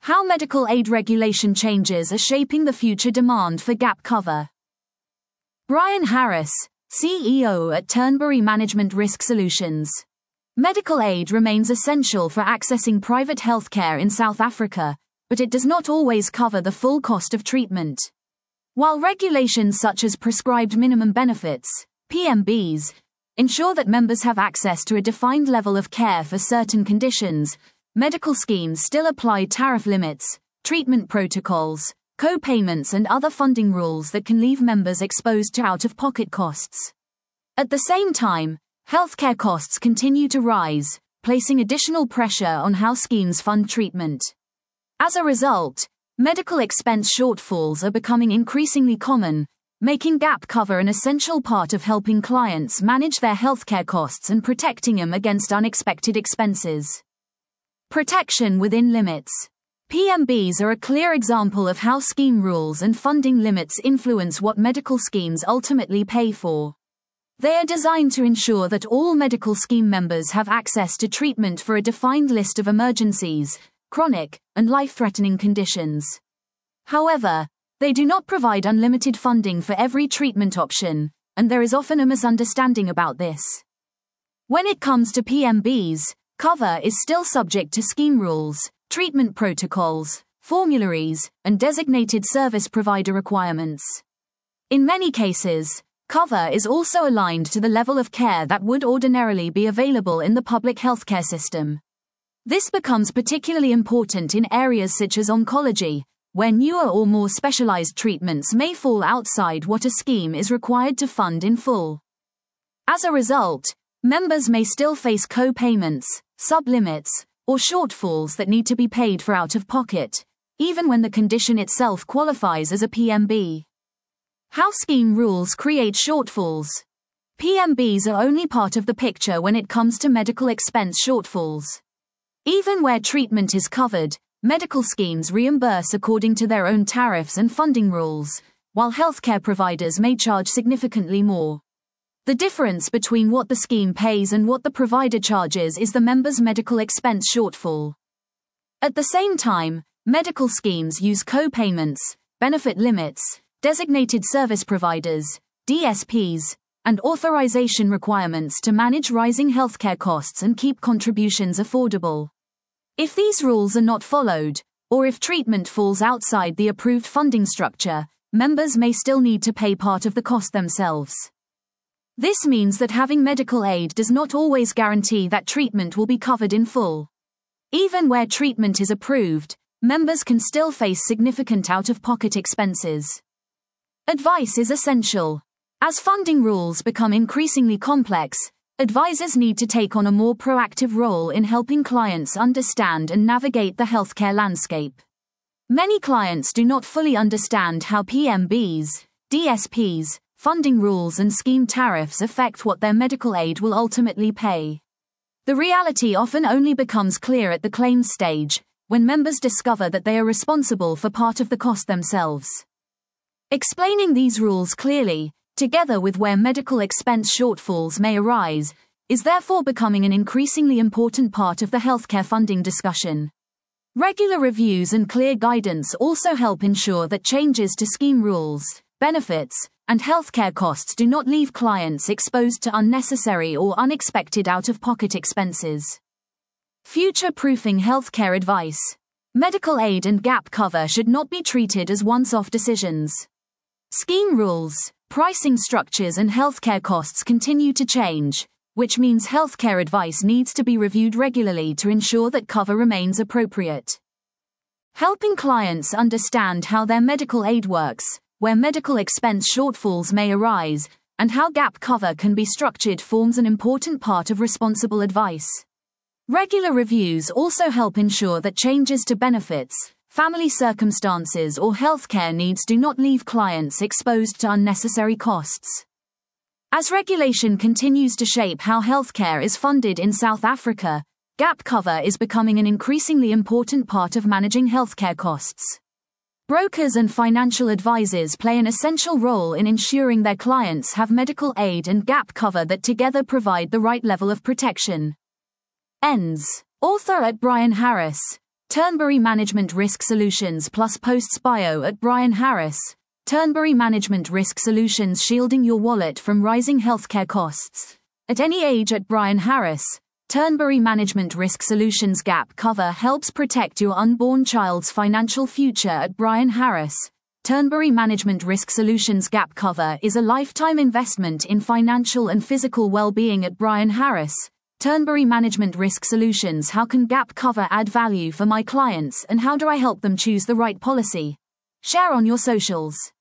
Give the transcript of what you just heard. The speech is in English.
How medical aid regulation changes are shaping the future demand for gap cover. Brian Harris, CEO at Turnberry Management Risk Solutions. Medical aid remains essential for accessing private healthcare in South Africa, but it does not always cover the full cost of treatment. While regulations such as prescribed minimum benefits, PMBs, ensure that members have access to a defined level of care for certain conditions, medical schemes still apply tariff limits, treatment protocols, co-payments and other funding rules that can leave members exposed to out-of-pocket costs. At the same time, healthcare costs continue to rise, placing additional pressure on how schemes fund treatment. As a result, medical expense shortfalls are becoming increasingly common, making gap cover an essential part of helping clients manage their healthcare costs and protecting them against unexpected expenses. Protection within limits. PMBs are a clear example of how scheme rules and funding limits influence what medical schemes ultimately pay for. They are designed to ensure that all medical scheme members have access to treatment for a defined list of emergencies, chronic, and life-threatening conditions. However, they do not provide unlimited funding for every treatment option, and there is often a misunderstanding about this. When it comes to PMBs, cover is still subject to scheme rules, treatment protocols, formularies, and designated service provider requirements. In many cases, cover is also aligned to the level of care that would ordinarily be available in the public healthcare system. This becomes particularly important in areas such as oncology, where newer or more specialized treatments may fall outside what a scheme is required to fund in full. As a result, members may still face co-payments, sub-limits, or shortfalls that need to be paid for out-of-pocket, even when the condition itself qualifies as a PMB. How scheme rules create shortfalls. PMBs are only part of the picture when it comes to medical expense shortfalls. Even where treatment is covered, medical schemes reimburse according to their own tariffs and funding rules, while healthcare providers may charge significantly more. The difference between what the scheme pays and what the provider charges is the member's medical expense shortfall. At the same time, medical schemes use co-payments, benefit limits, designated service providers, DSPs, and authorization requirements to manage rising healthcare costs and keep contributions affordable. If these rules are not followed, or if treatment falls outside the approved funding structure, members may still need to pay part of the cost themselves. This means that having medical aid does not always guarantee that treatment will be covered in full. Even where treatment is approved, members can still face significant out-of-pocket expenses. Advice is essential. As funding rules become increasingly complex, advisors need to take on a more proactive role in helping clients understand and navigate the healthcare landscape. Many clients do not fully understand how PMBs, DSPs, funding rules and scheme tariffs affect what their medical aid will ultimately pay. The reality often only becomes clear at the claims stage, when members discover that they are responsible for part of the cost themselves. Explaining these rules clearly, together with where medical expense shortfalls may arise, is therefore becoming an increasingly important part of the healthcare funding discussion. Regular reviews and clear guidance also help ensure that changes to scheme rules, benefits, and healthcare costs do not leave clients exposed to unnecessary or unexpected out-of-pocket expenses. Future-proofing healthcare advice. Medical aid and gap cover should not be treated as once-off decisions. Scheme rules, pricing structures and healthcare costs continue to change, which means healthcare advice needs to be reviewed regularly to ensure that cover remains appropriate. Helping clients understand how their medical aid works, where medical expense shortfalls may arise, and how gap cover can be structured forms an important part of responsible advice. Regular reviews also help ensure that changes to benefits, family circumstances or healthcare needs do not leave clients exposed to unnecessary costs. As regulation continues to shape how healthcare is funded in South Africa, gap cover is becoming an increasingly important part of managing healthcare costs. Brokers and financial advisors play an essential role in ensuring their clients have medical aid and gap cover that together provide the right level of protection. Ends. Author at Brian Harris, Turnberry Management Risk Solutions plus posts bio at Brian Harris. Turnberry Management Risk Solutions, shielding your wallet from rising healthcare costs. At any age at Brian Harris. Turnberry Management Risk Solutions Gap Cover helps protect your unborn child's financial future at Brian Harris. Turnberry Management Risk Solutions Gap Cover is a lifetime investment in financial and physical well-being at Brian Harris. Turnberry Management Risk Solutions. How can Gap Cover add value for my clients, and how do I help them choose the right policy? Share on your socials.